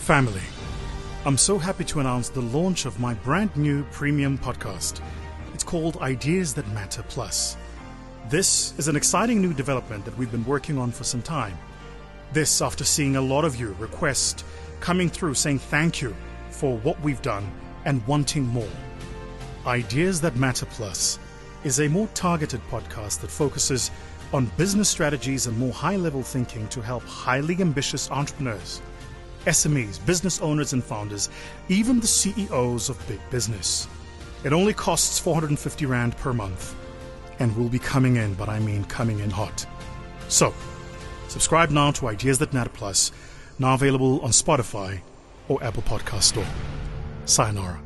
Family, I'm so happy to announce the launch of my brand new premium podcast. It's called Ideas That Matter Plus. This is an exciting new development that we've been working on for some time. This after seeing a lot of you request coming through saying thank you for what we've done and wanting more. Ideas That Matter Plus is a more targeted podcast that focuses on business strategies and more high-level thinking to help highly ambitious entrepreneurs, SMEs, business owners and founders, even the CEOs of big business. It only costs 450 Rand per month and will be coming in, but I mean coming in hot. So, subscribe now to Ideas That Matter Plus, now available on Spotify or Apple Podcast Store. Sayonara.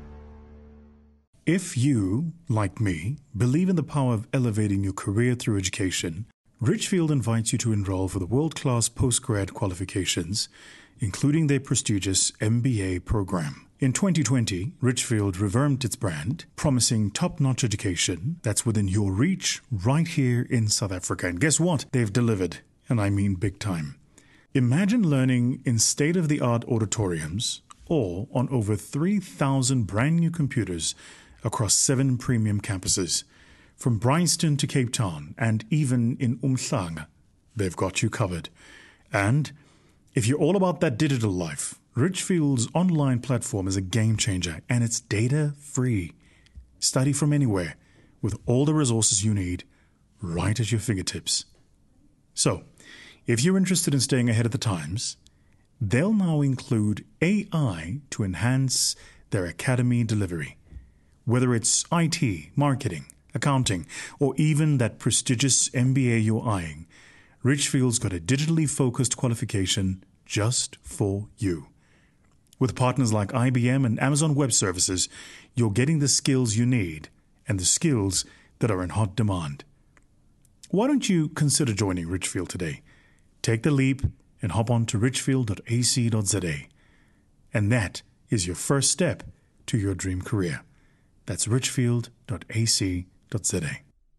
If you, like me, believe in the power of elevating your career through education, Richfield invites you to enroll for the world-class postgrad qualifications, including their prestigious MBA program. In 2020, Richfield revamped its brand, promising top-notch education that's within your reach right here in South Africa. And guess what? They've delivered, and I mean big time. Imagine learning in state-of-the-art auditoriums or on over 3,000 brand new computers across 7 premium campuses. From Bryanston to Cape Town and even in Umhlanga, they've got you covered. And if you're all about that digital life, Richfield's online platform is a game changer and it's data free. Study from anywhere with all the resources you need right at your fingertips. So, if you're interested in staying ahead of the times, they'll now include AI to enhance their academy delivery. Whether it's IT, marketing, accounting, or even that prestigious MBA you're eyeing, Richfield's got a digitally focused qualification just for you. With partners like IBM and Amazon Web Services, you're getting the skills you need and the skills that are in hot demand. Why don't you consider joining Richfield today? Take the leap and hop on to richfield.ac.za. And that is your first step to your dream career. That's richfield.ac.za.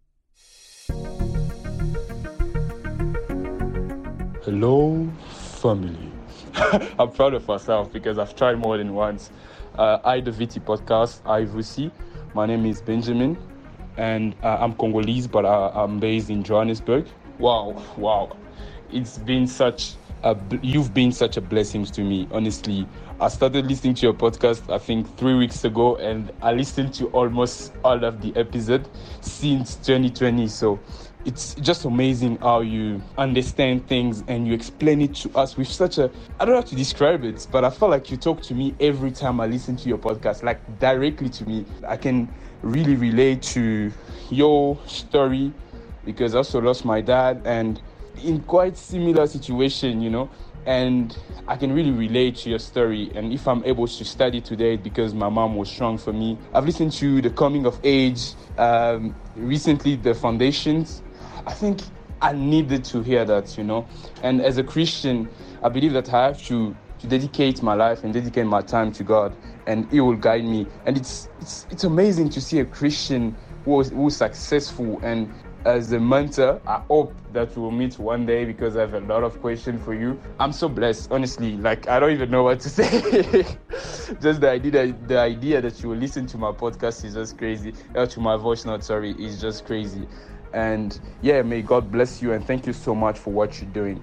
Hello, family. I'm proud of myself because I've tried more than once. I, the VT podcast, I VC. My name is Benjamin, and I'm Congolese, but I'm based in Johannesburg. Wow. It's been you've been such a blessing to me, honestly. I started listening to your podcast, I think 3 weeks ago, and I listened to almost all of the episodes since 2020. So it's just amazing how you understand things and you explain it to us with such I don't know how to describe it, but I feel like you talk to me every time I listen to your podcast, like directly to me. I can really relate to your story because I also lost my dad and in quite similar situation, and I can really relate to your story. And if I'm able to study today because my mom was strong for me. I've listened to the coming of age, recently the foundations. I think I needed to hear that, And as a Christian, I believe that I have to dedicate my life and dedicate my time to God, and He will guide me. And it's amazing to see a Christian who's successful. And as a mentor, I hope that we'll meet one day because I have a lot of questions for you. I'm so blessed, honestly. Like, I don't even know what to say. Just the idea that you will listen to my podcast is just crazy. To my voice note, sorry, is just crazy. And yeah, may God bless you and thank you so much for what you're doing.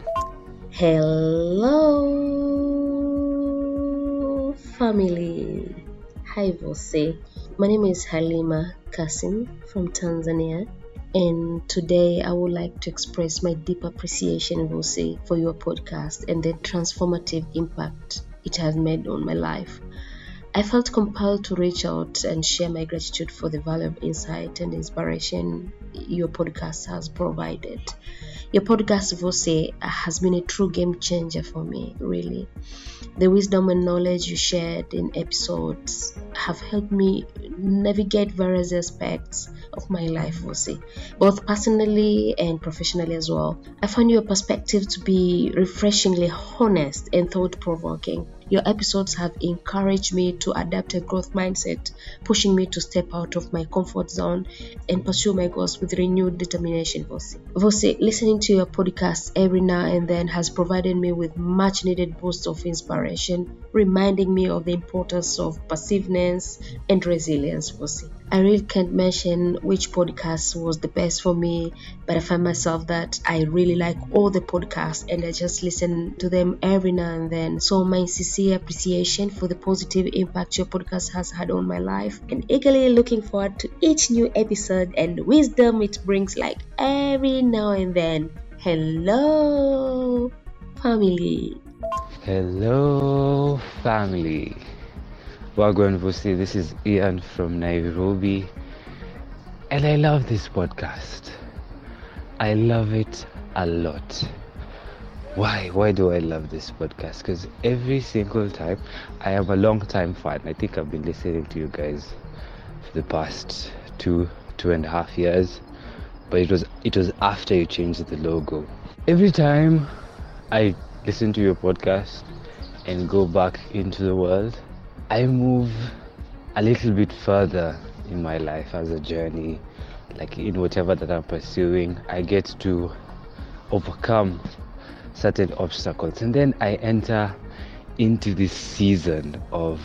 Hello, family. Hi, Vose. My name is Halima Kasim from Tanzania. And today I would like to express my deep appreciation, Vose, for your podcast and the transformative impact it has made on my life. I felt compelled to reach out and share my gratitude for the value of insight and inspiration your podcast has provided. Your podcast, Vose, has been a true game changer for me, really. The wisdom and knowledge you shared in episodes have helped me navigate various aspects of my life, Vose, both personally and professionally as well. I find your perspective to be refreshingly honest and thought-provoking. Your episodes have encouraged me to adapt a growth mindset, pushing me to step out of my comfort zone and pursue my goals with renewed determination, Vosi, listening to your podcast every now and then has provided me with much needed boost of inspiration, reminding me of the importance of perseverance and resilience, Vosi. I really can't mention which podcast was the best for me, but I find myself that I really like all the podcasts and I just listen to them every now and then. So my sincere appreciation for the positive impact your podcast has had on my life, and eagerly looking forward to each new episode and wisdom it brings like every now and then. Hello, family. Hello, family. Wagwan Vusi, this is Ian from Nairobi, and I love this podcast. I love it a lot. Why? Why do I love this podcast? Because every single time, I am a long time fan. I think I've been listening to you guys for the past 2.5 years, but it was after you changed the logo. Every time I listen to your podcast and go back into the world, I move a little bit further in my life as a journey, like in whatever that I'm pursuing. I get to overcome certain obstacles, and then I enter into this season of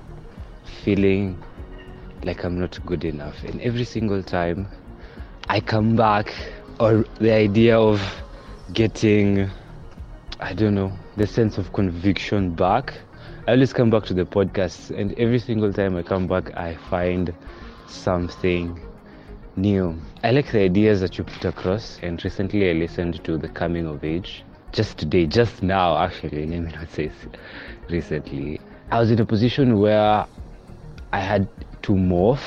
feeling like I'm not good enough. And every single time I come back, or the idea of getting, I don't know, the sense of conviction back, I always come back to the podcast, and every single time I come back, I find something new. I like the ideas that you put across, and recently I listened to The Coming of Age. Just now actually, let me not say recently. I was in a position where I had to morph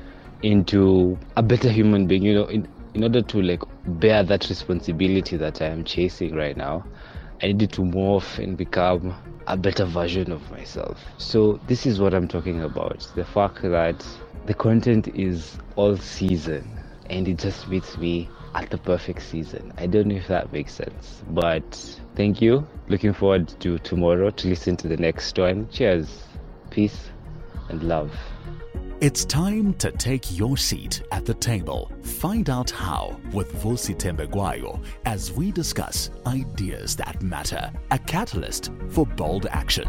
into a better human being, in order to like bear that responsibility that I am chasing right now. I needed to morph and become a better version of myself. So this is what I'm talking about. The fact that the content is all season and it just meets me at the perfect season. I don't know if that makes sense, but thank you. Looking forward to tomorrow to listen to the next one. Cheers. Peace and love. It's time to take your seat at the table. Find out how with Vusi Tembegwayo as we discuss ideas that matter. A catalyst for bold action.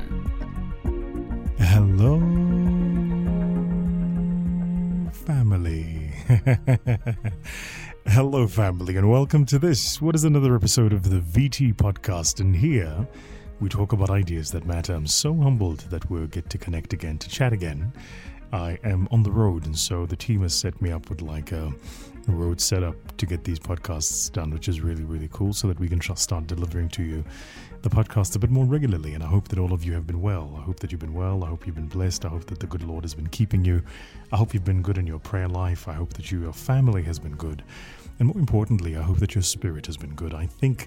Hello, family. Hello, family, and welcome to this. What is another episode of the VT podcast? And here we talk about ideas that matter. I'm so humbled that we'll get to connect again, to chat again. I am on the road, and so the team has set me up with like a road setup to get these podcasts done, which is really, really cool, so that we can just start delivering to you the podcast a bit more regularly. And I hope that all of you have been well. I hope that you've been well. I hope you've been blessed. I hope that the good Lord has been keeping you. I hope you've been good in your prayer life. I hope that your family has been good. And more importantly, I hope that your spirit has been good. I think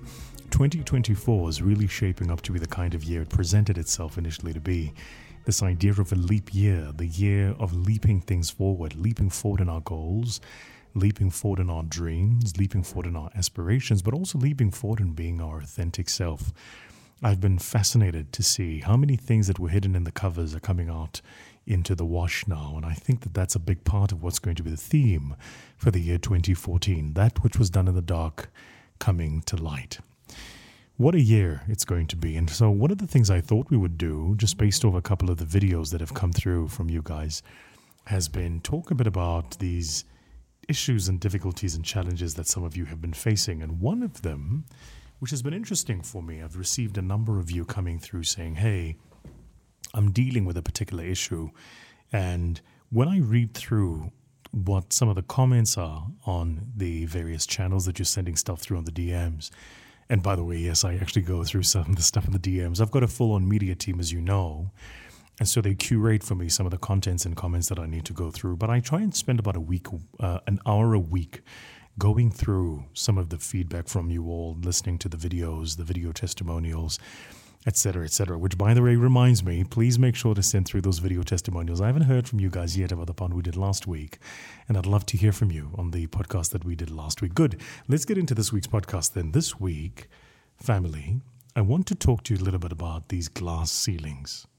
2024 is really shaping up to be the kind of year it presented itself initially to be. This idea of a leap year, the year of leaping things forward, leaping forward in our goals, leaping forward in our dreams, leaping forward in our aspirations, but also leaping forward in being our authentic self. I've been fascinated to see how many things that were hidden in the covers are coming out into the wash now, and I think that that's a big part of what's going to be the theme for the year 2014, that which was done in the dark coming to light. What a year it's going to be. And so one of the things I thought we would do, just based off a couple of the videos that have come through from you guys, has been talk a bit about these issues and difficulties and challenges that some of you have been facing. And one of them, which has been interesting for me, I've received a number of you coming through saying, hey, I'm dealing with a particular issue. And when I read through what some of the comments are on the various channels that you're sending stuff through on the DMs, and by the way, yes, I actually go through some of the stuff in the DMs. I've got a full-on media team, as you know, and so they curate for me some of the contents and comments that I need to go through. But I try and spend about an hour a week, going through some of the feedback from you all, listening to the videos, the video testimonials, etc., which, by the way, reminds me, please make sure to send through those video testimonials. I haven't heard from you guys yet about the one we did last week, and I'd love to hear from you on the podcast that we did last week. Good. Let's get into this week's podcast then. This week, family, I want to talk to you a little bit about these glass ceilings.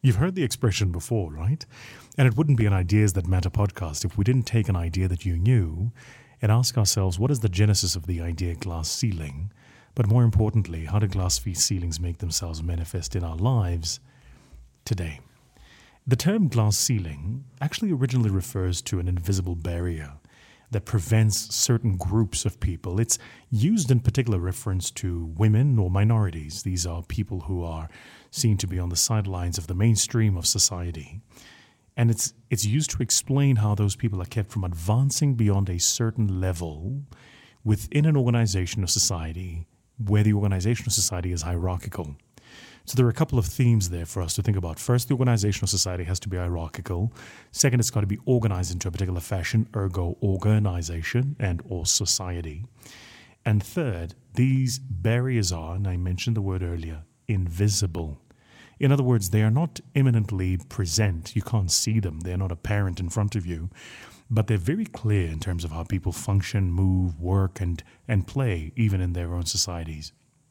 You've heard the expression before, right? And it wouldn't be an Ideas That Matter podcast if we didn't take an idea that you knew and ask ourselves, what is the genesis of the idea glass ceiling? But more importantly, how do glass ceilings make themselves manifest in our lives today? The term glass ceiling actually originally refers to an invisible barrier that prevents certain groups of people. It's used in particular reference to women or minorities. These are people who are seen to be on the sidelines of the mainstream of society. And it's used to explain how those people are kept from advancing beyond a certain level within an organization or society where the organization or society is hierarchical. So there are a couple of themes there for us to think about. First, the organizational society has to be hierarchical. Second, it's got to be organized into a particular fashion, ergo organization and or society. And third, these barriers are, and I mentioned the word earlier, invisible. In other words, they are not imminently present. You can't see them. They're not apparent in front of you. But they're very clear in terms of how people function, move, work, and play, even in their own societies.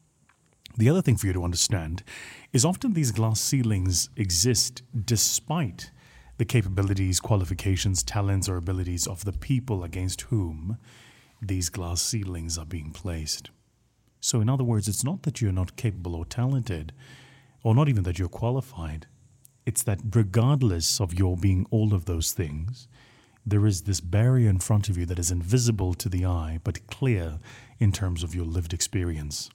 The other thing for you to understand is often these glass ceilings exist despite the capabilities, qualifications, talents, or abilities of the people against whom these glass ceilings are being placed. So in other words, it's not that you're not capable or talented, or not even that you're qualified. It's that regardless of your being all of those things, there is this barrier in front of you that is invisible to the eye, but clear in terms of your lived experience.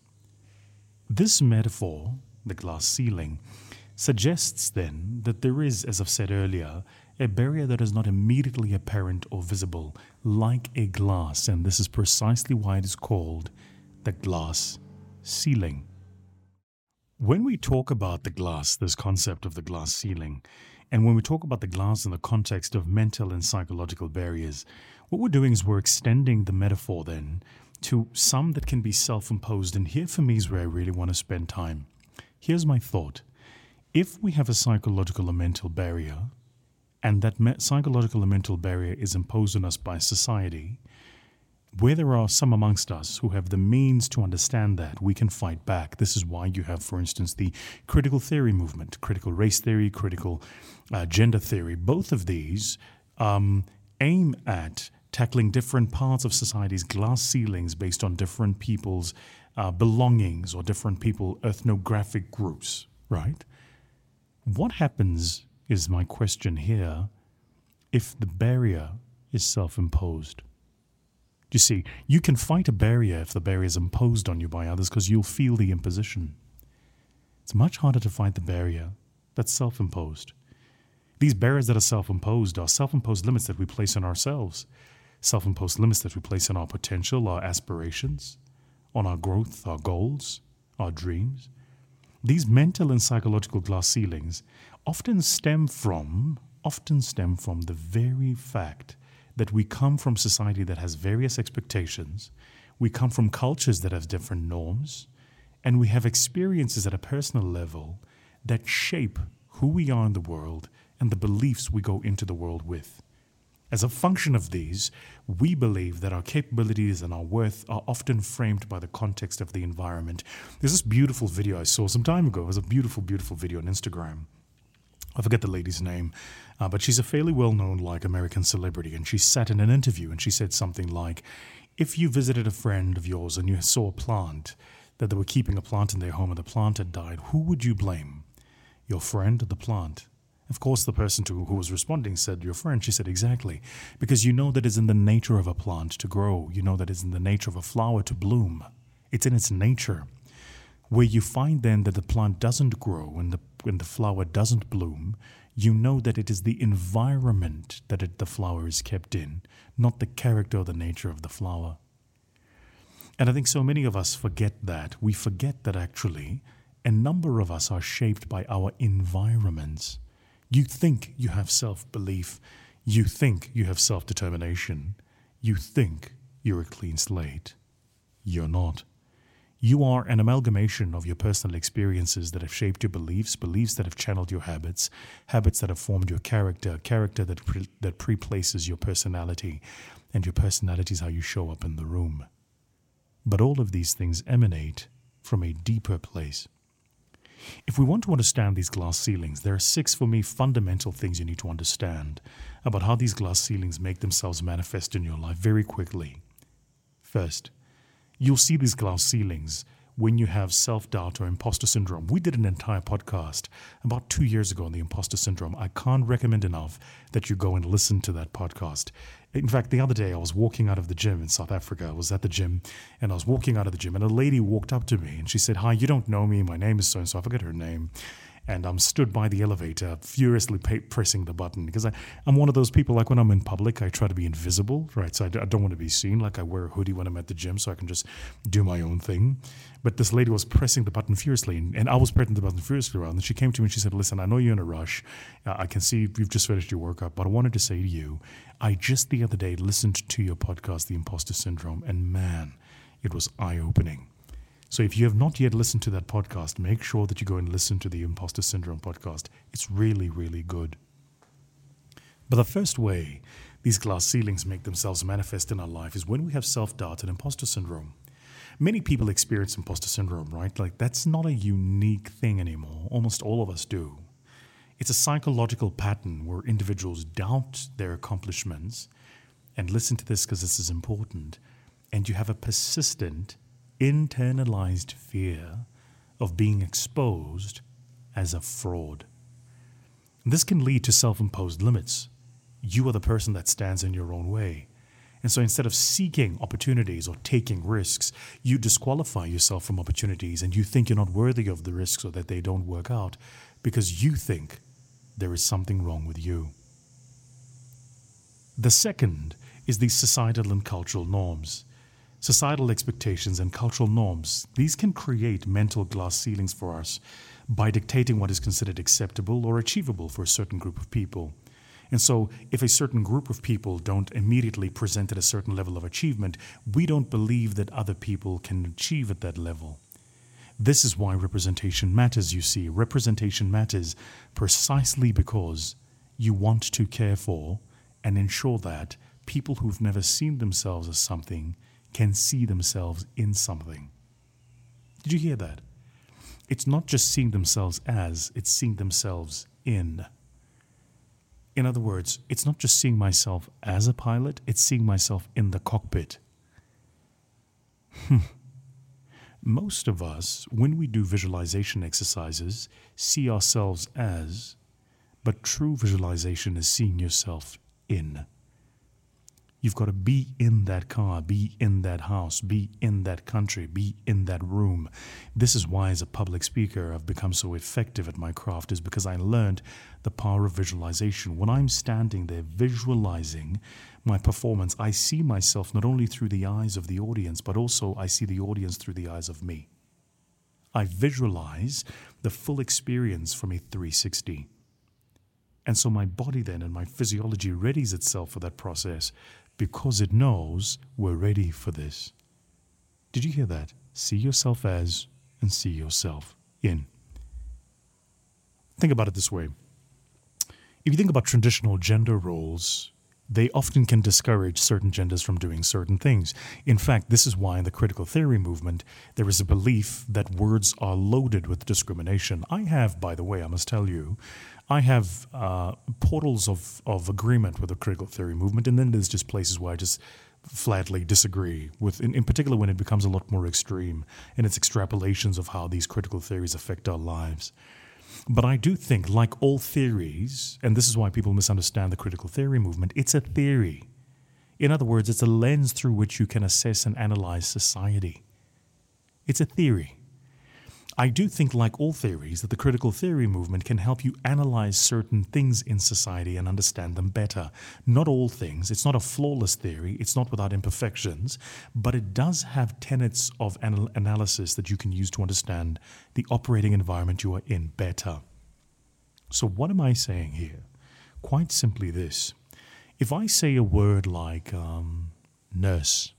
This metaphor, the glass ceiling, suggests then that there is, as I've said earlier, a barrier that is not immediately apparent or visible, like a glass, and this is precisely why it is called the glass ceiling. When we talk about the glass, this concept of the glass ceiling, and when we talk about the glass in the context of mental and psychological barriers, what we're doing is we're extending the metaphor then to some that can be self-imposed, and here for me is where I really want to spend time. Here's my thought. If we have a psychological or mental barrier, and that psychological or mental barrier is imposed on us by society, where there are some amongst us who have the means to understand that, we can fight back. This is why you have, for instance, the critical theory movement, critical race theory, critical gender theory. Both of these aim at tackling different parts of society's glass ceilings based on different people's belongings or different people ethnographic groups, right? What happens, is my question here, if the barrier is self-imposed? You see, you can fight a barrier if the barrier is imposed on you by others because you'll feel the imposition. It's much harder to fight the barrier that's self-imposed. These barriers that are self-imposed limits that we place on ourselves, self-imposed limits that we place on our potential, our aspirations, on our growth, our goals, our dreams. These mental and psychological glass ceilings often stem from the very fact that we come from society that has various expectations, we come from cultures that have different norms, and we have experiences at a personal level that shape who we are in the world and the beliefs we go into the world with. As a function of these, we believe that our capabilities and our worth are often framed by the context of the environment. There's this beautiful video I saw some time ago. It was a beautiful, beautiful video on Instagram. I forget the lady's name, but she's a fairly well-known American celebrity, and she sat in an interview and she said something like, if you visited a friend of yours and you saw a plant, that they were keeping a plant in their home and the plant had died, who would you blame? Your friend or the plant? Of course, the person who was responding said, your friend. She said, exactly, because you know that it's in the nature of a plant to grow. You know that it's in the nature of a flower to bloom. It's in its nature. Where you find then that the plant doesn't grow and the flower doesn't bloom, you know that it is the environment that the flower is kept in, not the character or the nature of the flower. And I think so many of us forget that. We forget that actually a number of us are shaped by our environments. You think you have self-belief. You think you have self-determination. You think you're a clean slate. You're not. You are an amalgamation of your personal experiences that have shaped your beliefs, beliefs that have channeled your habits, habits that have formed your character, character that pre-places your personality, and your personality is how you show up in the room. But all of these things emanate from a deeper place. If we want to understand these glass ceilings, there are 6, for me, fundamental things you need to understand about how these glass ceilings make themselves manifest in your life very quickly. First, you'll see these glass ceilings when you have self-doubt or imposter syndrome. We did an entire podcast about 2 years ago on the imposter syndrome. I can't recommend enough that you go and listen to that podcast. In fact, the other day I was walking out of the gym in South Africa. I was at the gym and I was walking out of the gym and a lady walked up to me and she said, "Hi, you don't know me. My name is so-and-so." I forget her name. And I'm stood by the elevator, furiously pressing the button because I'm one of those people, like when I'm in public, I try to be invisible, right? So I don't want to be seen. Like I wear a hoodie when I'm at the gym so I can just do my own thing. But this lady was pressing the button furiously, and I was pressing the button furiously around. And she came to me and she said, "Listen, I know you're in a rush. I can see you've just finished your workout, but I wanted to say to you, I just the other day listened to your podcast, The Imposter Syndrome, and man, it was eye-opening." So if you have not yet listened to that podcast, make sure that you go and listen to the Imposter Syndrome podcast. It's really, really good. But the first way these glass ceilings make themselves manifest in our life is when we have self-doubt and imposter syndrome. Many people experience imposter syndrome, right? Like that's not a unique thing anymore. Almost all of us do. It's a psychological pattern where individuals doubt their accomplishments. And listen to this because this is important. And you have a persistent internalized fear of being exposed as a fraud. This can lead to self-imposed limits. You are the person that stands in your own way. And so instead of seeking opportunities or taking risks, you disqualify yourself from opportunities and you think you're not worthy of the risks or that they don't work out because you think there is something wrong with you. The second is the societal and cultural norms. Societal expectations and cultural norms, these can create mental glass ceilings for us by dictating what is considered acceptable or achievable for a certain group of people. And so if a certain group of people don't immediately present at a certain level of achievement, we don't believe that other people can achieve at that level. This is why representation matters, you see. Representation matters precisely because you want to care for and ensure that people who've never seen themselves as something can see themselves in something. Did you hear that? It's not just seeing themselves as, it's seeing themselves in. In other words, it's not just seeing myself as a pilot, it's seeing myself in the cockpit. Most of us, when we do visualization exercises, see ourselves as, but true visualization is seeing yourself in. You've got to be in that car, be in that house, be in that country, be in that room. This is why as a public speaker I've become so effective at my craft, is because I learned the power of visualization. When I'm standing there visualizing my performance, I see myself not only through the eyes of the audience, but also I see the audience through the eyes of me. I visualize the full experience from a 360. And so my body then and my physiology readies itself for that process because it knows we're ready for this. Did you hear that? See yourself as and see yourself in. Think about it this way. If you think about traditional gender roles, they often can discourage certain genders from doing certain things. In fact, this is why in the critical theory movement, there is a belief that words are loaded with discrimination. I have, by the way, I must tell you, I have portals of agreement with the critical theory movement, and then there's just places where I just flatly disagree with, in particular when it becomes a lot more extreme in its extrapolations of how these critical theories affect our lives. But I do think, like all theories, and this is why people misunderstand the critical theory movement, it's a theory. In other words, it's a lens through which you can assess and analyze society. It's a theory. I do think, like all theories, that the critical theory movement can help you analyze certain things in society and understand them better. Not all things. It's not a flawless theory. It's not without imperfections. But it does have tenets of analysis that you can use to understand the operating environment you are in better. So what am I saying here? Quite simply this. If I say a word like nurse,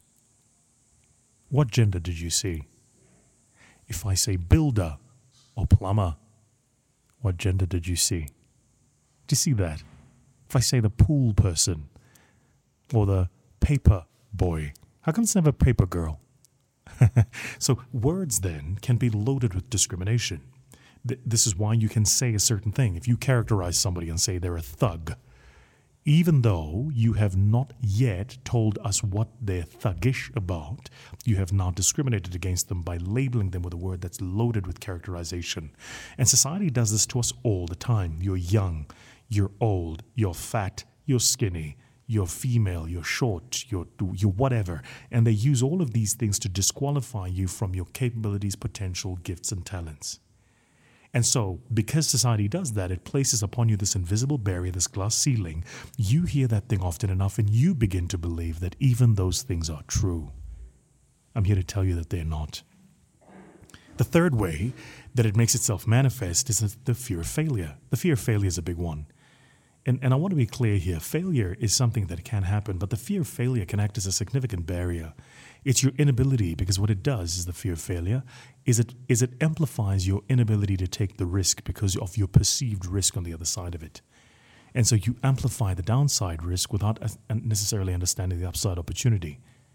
what gender did you see? If I say builder or plumber, what gender did you see? Do you see that? If I say the pool person or the paper boy, how come it's never paper girl? So words then can be loaded with discrimination. This is why you can say a certain thing. If you characterize somebody and say they're a thug, even though you have not yet told us what they're thuggish about, you have now discriminated against them by labeling them with a word that's loaded with characterization. And society does this to us all the time. You're young, you're old, you're fat, you're skinny, you're female, you're short, you're whatever. And they use all of these things to disqualify you from your capabilities, potential, gifts, and talents. And so, because society does that, it places upon you this invisible barrier, this glass ceiling. You hear that thing often enough and you begin to believe that even those things are true. I'm here to tell you that they're not. The third way that it makes itself manifest is the fear of failure. The fear of failure is a big one. And I want to be clear here. Failure is something that can happen, but the fear of failure can act as a significant barrier. It's your inability, because what it does is the fear of failure, is it amplifies your inability to take the risk because of your perceived risk on the other side of it. And so you amplify the downside risk without necessarily understanding the upside opportunity.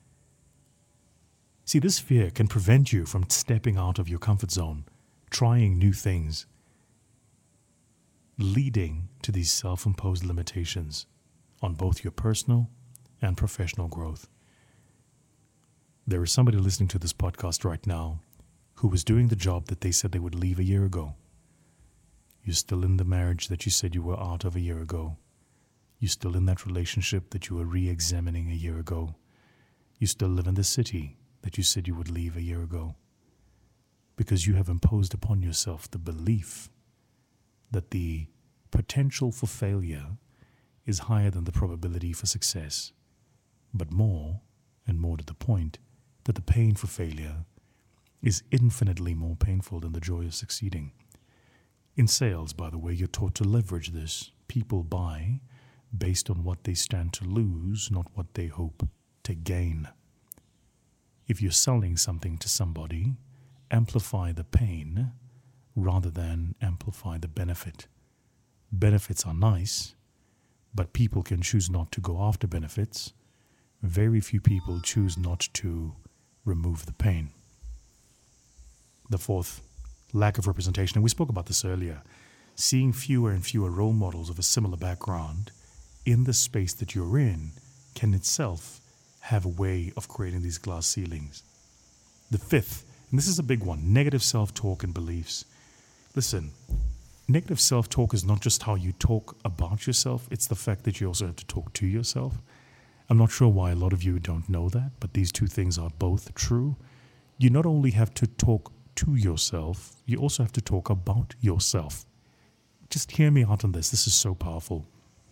See, this fear can prevent you from stepping out of your comfort zone, trying new things, leading to these self-imposed limitations on both your personal and professional growth. There is somebody listening to this podcast right now who was doing the job that they said they would leave a year ago. You're still in the marriage that you said you were out of a year ago. You're still in that relationship that you were re-examining a year ago. You still live in the city that you said you would leave a year ago. Because you have imposed upon yourself the belief that the potential for failure is higher than the probability for success. But more, and more to the point, that the pain for failure is infinitely more painful than the joy of succeeding. In sales, by the way, you're taught to leverage this. People buy based on what they stand to lose, not what they hope to gain. If you're selling something to somebody, amplify the pain rather than amplify the benefit. Benefits are nice, but people can choose not to go after benefits. Very few people choose not to remove the pain. The fourth, lack of representation. And we spoke about this earlier. Seeing fewer and fewer role models of a similar background in the space that you're in can itself have a way of creating these glass ceilings. The fifth, and this is a big one, negative self-talk and beliefs. Listen, negative self-talk is not just how you talk about yourself, it's the fact that you also have to talk to yourself. I'm not sure why a lot of you don't know that, but these two things are both true. You not only have to talk to yourself, you also have to talk about yourself. Just hear me out on this. This is so powerful.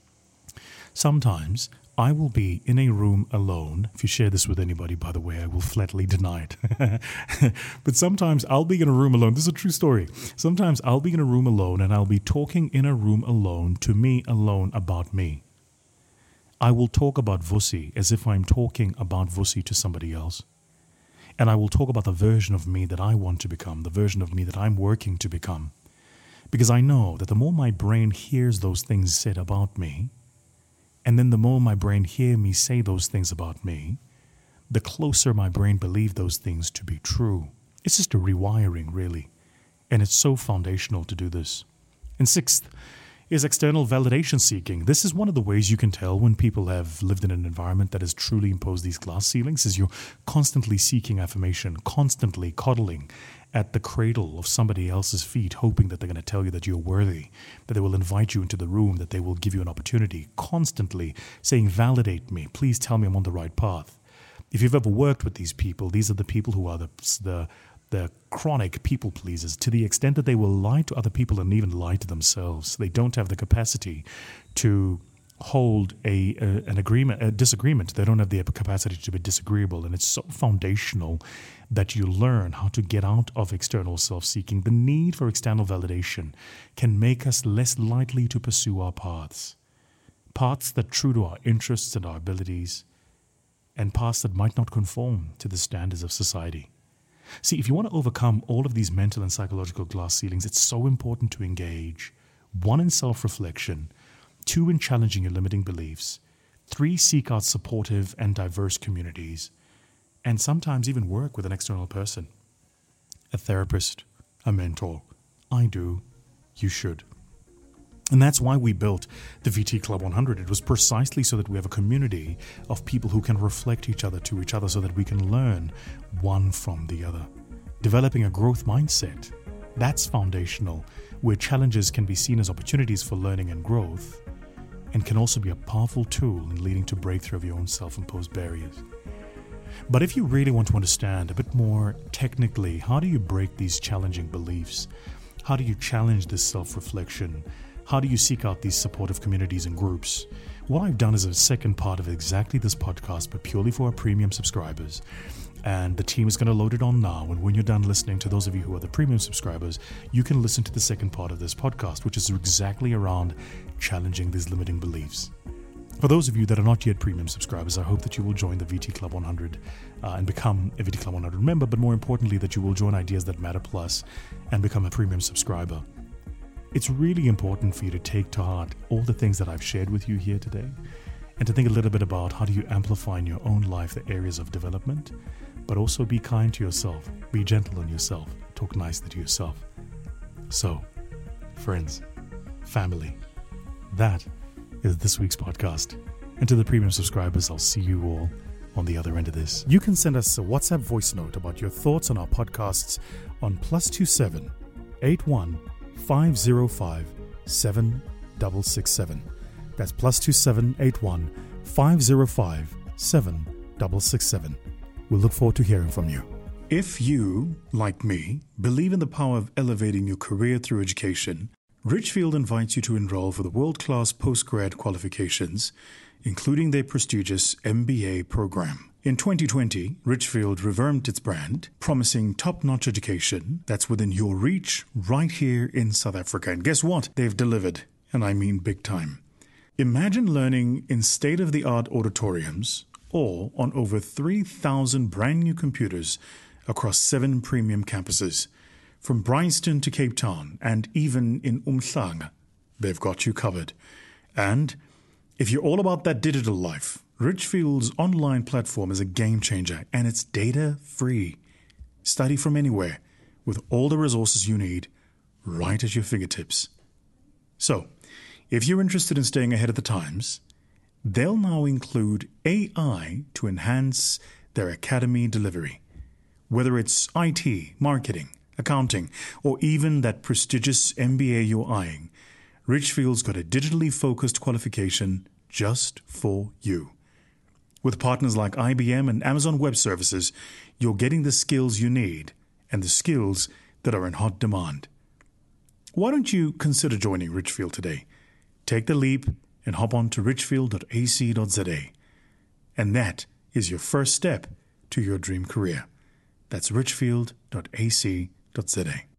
Sometimes I will be in a room alone. If you share this with anybody, by the way, I will flatly deny it. But sometimes I'll be in a room alone. This is a true story. Sometimes I'll be in a room alone and I'll be talking in a room alone to me alone about me. I will talk about Vusi as if I'm talking about Vusi to somebody else. And I will talk about the version of me that I want to become, the version of me that I'm working to become. Because I know that the more my brain hears those things said about me, and then the more my brain hears me say those things about me, the closer my brain believes those things to be true. It's just a rewiring, really. And it's so foundational to do this. And sixth is external validation seeking. This is one of the ways you can tell when people have lived in an environment that has truly imposed these glass ceilings, is you're constantly seeking affirmation, constantly coddling at the cradle of somebody else's feet, hoping that they're going to tell you that you're worthy, that they will invite you into the room, that they will give you an opportunity, constantly saying, validate me, please tell me I'm on the right path. If you've ever worked with these people, these are the people who are the chronic people pleasers, to the extent that they will lie to other people and even lie to themselves. They don't have the capacity to hold a disagreement. They don't have the capacity to be disagreeable, and it's so foundational that you learn how to get out of external self-seeking. The need for external validation can make us less likely to pursue our paths that true to our interests and our abilities, and paths that might not conform to the standards of society. See, if you want to overcome all of these mental and psychological glass ceilings, it's so important to engage, 1, in self-reflection, 2, in challenging your limiting beliefs, 3, seek out supportive and diverse communities, and sometimes even work with an external person, a therapist, a mentor, I do, you should. And that's why we built the VT Club 100. It was precisely so that we have a community of people who can reflect each other to each other so that we can learn one from the other. Developing a growth mindset, that's foundational, where challenges can be seen as opportunities for learning and growth, and can also be a powerful tool in leading to breakthrough of your own self-imposed barriers. But if you really want to understand a bit more technically, how do you break these challenging beliefs? How do you challenge this self-reflection? How do you seek out these supportive communities and groups? What I've done is a second part of exactly this podcast, but purely for our premium subscribers. And the team is going to load it on now. And when you're done listening, to those of you who are the premium subscribers, you can listen to the second part of this podcast, which is exactly around challenging these limiting beliefs. For those of you that are not yet premium subscribers, I hope that you will join the VT Club 100 and become a VT Club 100 member, but more importantly, that you will join Ideas That Matter Plus and become a premium subscriber. It's really important for you to take to heart all the things that I've shared with you here today and to think a little bit about how do you amplify in your own life the areas of development, but also be kind to yourself, be gentle on yourself, talk nicely to yourself. So, friends, family, that is this week's podcast. And to the premium subscribers, I'll see you all on the other end of this. You can send us a WhatsApp voice note about your thoughts on our podcasts on +27 81 505 7667. That's +27 81 505 7667. We'll look forward to hearing from you. If you, like me, believe in the power of elevating your career through education, Richfield invites you to enroll for the world-class postgrad qualifications, including their prestigious MBA program. In 2020, Richfield revamped its brand, promising top-notch education that's within your reach right here in South Africa. And guess what? They've delivered, and I mean big time. Imagine learning in state-of-the-art auditoriums or on over 3,000 brand new computers across 7 premium campuses. From Bryanston to Cape Town and even in Umhlanga, they've got you covered. And if you're all about that digital life, Richfield's online platform is a game changer and it's data free. Study from anywhere with all the resources you need right at your fingertips. So, if you're interested in staying ahead of the times, they'll now include AI to enhance their academy delivery. Whether it's IT, marketing, accounting, or even that prestigious MBA you're eyeing, Richfield's got a digitally focused qualification just for you. With partners like IBM and Amazon Web Services, you're getting the skills you need and the skills that are in hot demand. Why don't you consider joining Richfield today? Take the leap and hop on to richfield.ac.za. And that is your first step to your dream career. That's richfield.ac.za.